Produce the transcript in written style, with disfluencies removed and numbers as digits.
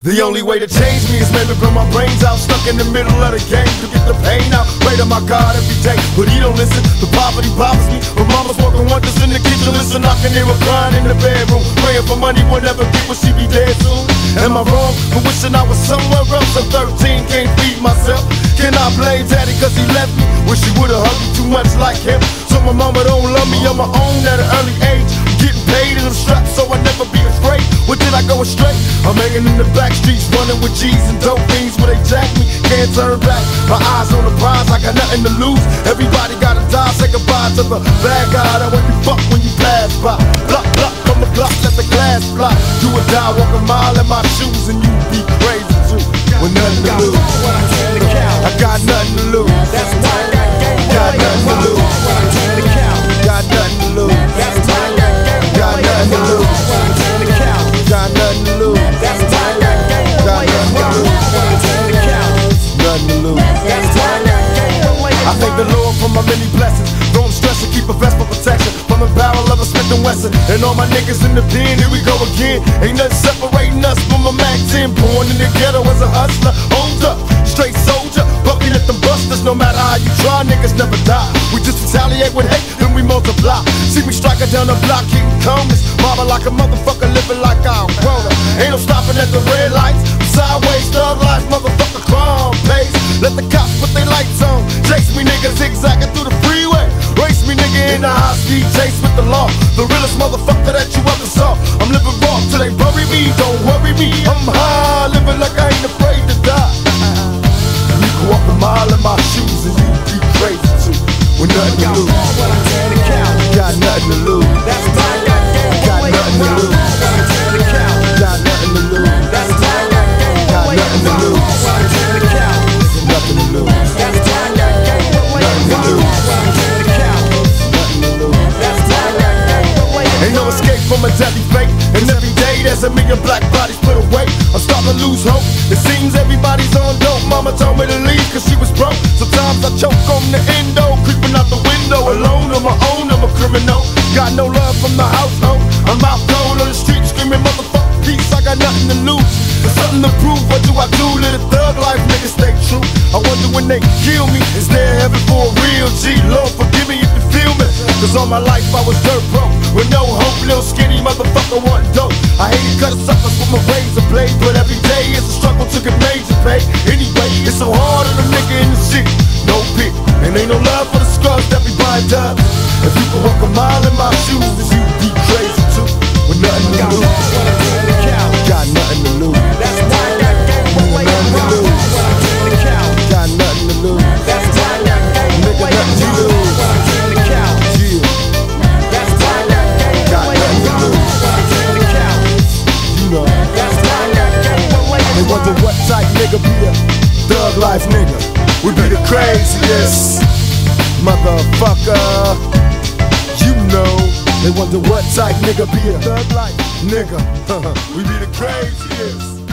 The only way to change me is maybe blow my brains out, stuck in the middle of the game to get the pain out. Pray to my God every day, but he don't listen. The poverty bothers me. My mama's working wonders in the kitchen, listen, I can hear her crying in the bedroom, praying for money will never get when she be dead soon. Am I wrong for wishing I was somewhere else? I'm 13, can't feed myself. Can I blame daddy cause he left me? Wish he would've hugged me too much like him. So my mama don't love me on my own at an early age. Getting paid in the straps so I never be afraid. Where did I go astray? I'm hanging in the back streets, running with G's and dope fiends where they jack me. Can't turn back, my eyes on the prize, I got nothing to lose. Everybody gotta die, say goodbye to the bad guy that when you fuck when you pass by. Block, block from the Glock, let the glass fly. Do or die, walk a mile in my shoes and you be crazy too. With nothing to lose, I got nothing to lose. That's why I got game. Got nothing to lose. Got nothing to lose. That's why I got game. Got nothing to lose. Got nothing to lose. That's why I got game. Got nothing to lose. Nothing to lose. That's why I got game. I thank the Lord for my many blessings. Don't stress and keep a vest for protection from the barrel of a Smith & Wesson. And all my niggas in the pen, here we go again. Ain't nothing separating us from a Mac 10. Born in the ghetto as a hustler, hold up, straight soldier. But we let them busters, no matter how you try, niggas never die. We just retaliate with hate, then we multiply. See me striking down the block, keeping calmness. Mobbing like a motherfucker, living like I'm grown up. Ain't no stopping at the red lights. Sideways, thug life, motherfucker, crime pays. Let the cops put their lights on. Chase me niggas zigzagging through the freeway. Race me nigga in the high speed chase with the law. The realest motherfucker that you ever saw. I'm living raw till they bury me, don't worry me. I'm high, living like I ain't afraid to die. You can walk a mile in my shoes and you be crazy too. With nothing to lose. Got nothing to lose. Got nothing to lose. Got nothing to lose. Got nothing to lose. Nothing to lose. Nothing to lose. Ain't no escape from a deadly fate. And every day there's a million black bodies put away. I'm starting to lose hope. It seems everybody's on dope. Mama told me to leave cause she was broke. Sometimes I choke on the endo, creeping out the window. Alone on my own, I'm a criminal. Got no love from the household. I'm out cold on the street screaming motherfucker peace. I got nothing to lose. There's something to prove, what do I do? Let a thug life nigga stay true. I wonder when they kill me, is there heaven for a real G? Lord forgive me if you feel me. Cause all my life I was dirt broke, with no hope, little skinny motherfucker wanting dope. I hated cutting suckers with my razor blade, but every day it's a struggle to get major pay. Anyway, it's so hard on a nigga in the city, no pit. And ain't no love for the scrubs that be buying dubs. If you can walk a mile in my shoes, then you be crazy too. With nothing to lose. Got nothing to lose. That's why I got game. Nothing to lose. Got nothing to lose. That's why I got game. Nigga, nothing to lose. Yeah. That's why I got game. Got nothing to lose. You know. That's why I got game. They wonder what type nigga be a thug life nigga. We be the craziest motherfucker. You know. They wonder what type nigga be a thug life nigga. We be the craziest.